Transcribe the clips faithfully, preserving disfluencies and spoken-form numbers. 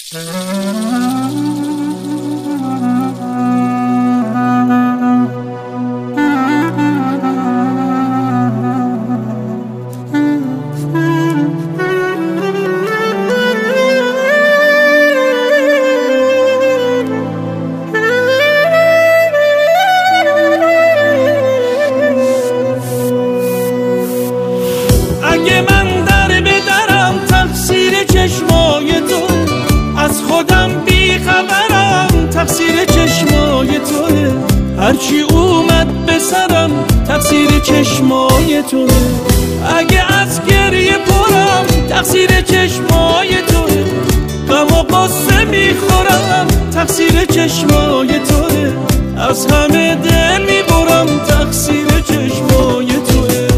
اگه من در بدرم تقصیر چشمای تو، از خودم بیخبرم تقصیر چشمای توه، هرچی اومد به سرم تقصیر چشمای توه، اگه از گریه پرم تقصیر چشمای توه، غم و قصه میخورم تقصیر چشمای توه، از همه دل میبرم تقصیر چشمای توه.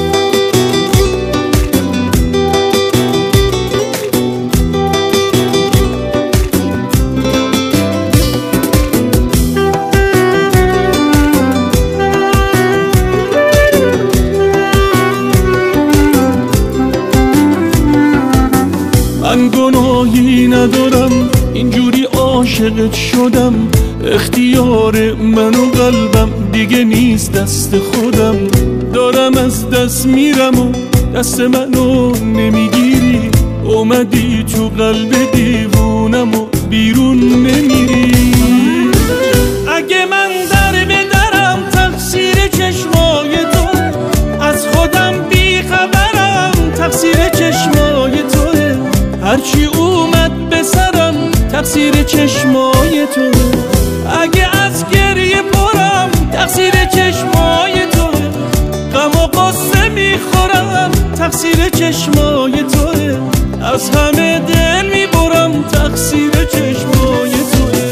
من گناهی ندارم اینجوری عاشقت شدم، اختیار من و قلبم دیگه نیست دست خودم، دارم از دست میرم و دست منو نمیگیری، اومدی تو قلب دیوونم و بیرون نمیری. اگه من در بدرم تقصیر چشمای تو، از خودم بیخبرم تقصیر چشمای توه، هرچی اومد به سرم تقصیر چشمای تو، اگه از گریه پرم تقصیر چشمای تو، غم و قصه میخورم تقصیر چشمای توه، از همه دل میبرم تقصیر چشمای توه.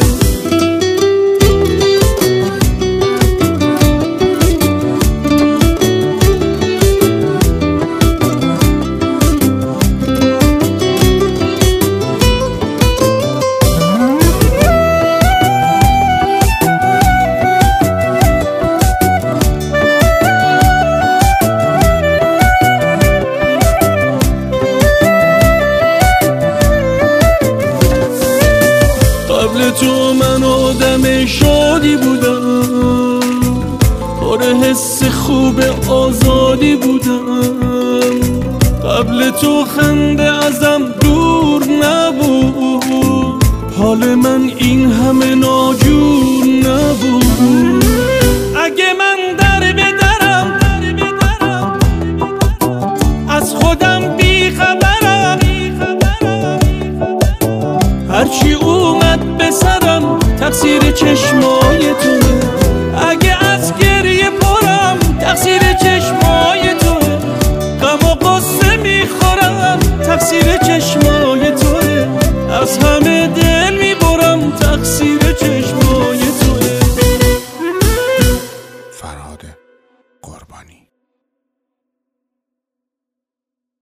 قبل تو من آدم شادی بودم، پر حس خوب آزادی بودم، قبل تو خنده ازم دور نبود، حال من این همه ناجور نبود. اگه من در بدرم از خودم بیخبرم، هرچی اومد به سرم تقصیر چشمای تو، اگه از گریه پرم تقصیر چشمای تو، غم و قصه میخورم تقصیر